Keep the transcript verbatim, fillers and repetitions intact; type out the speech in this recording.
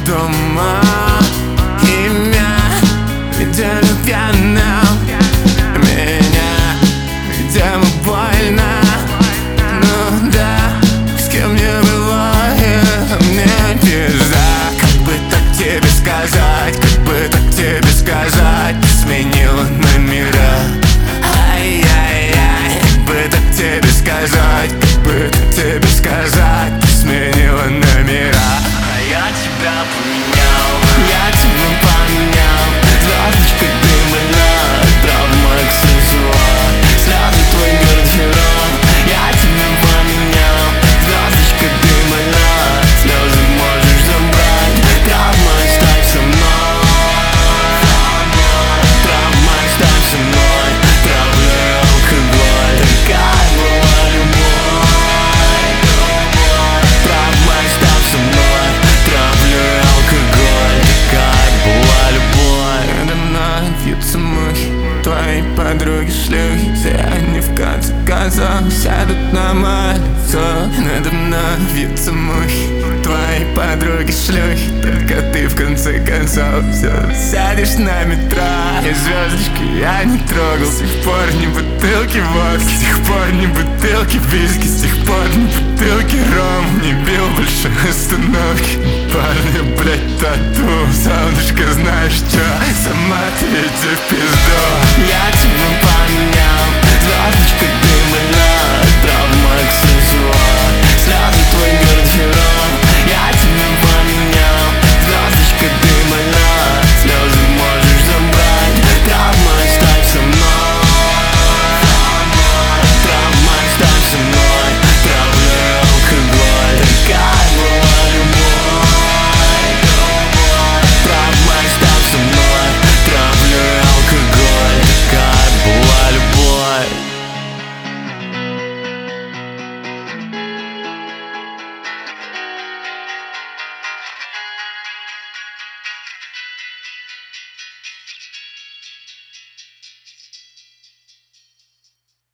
дома. Имя видели пьяным меня, видимо больно. Ну да, с кем не бывает мне пизда. Как бы так тебе сказать, как бы так тебе сказать, ты сменила номера. Ай-яй-яй, как бы так тебе сказать, как бы так тебе сказать, ты сменила номера. А я тебя поменял, я тебя поменял. Звездочка дымная, травма аксессуар, слезы твой гардероб. Я тебя поменял, звездочка дымная, слезы можешь забрать. Травма, оставь со мной, травма, оставь со мной. Травля, алкоголь, такая была любовь. Травма, оставь со мной. Травля, алкоголь, такая была любовь. Надо мной вьются мухи, твои подруги шлюхи. Все они в конце концов сядут на мое лицо. Надо мной вьются мухи, твои подруги шлюхи. Только ты в конце концов все сядешь на метро. И звездочки я не трогал, с тех пор ни бутылки водки, с тех пор ни бутылки виски, с тех пор ни бутылки ром. Не бил больше остановки, парня, блять, тату. Солнышко, знаешь чё, сама ты иди в пизду. Я тебя поменял, звездочка дымная, травма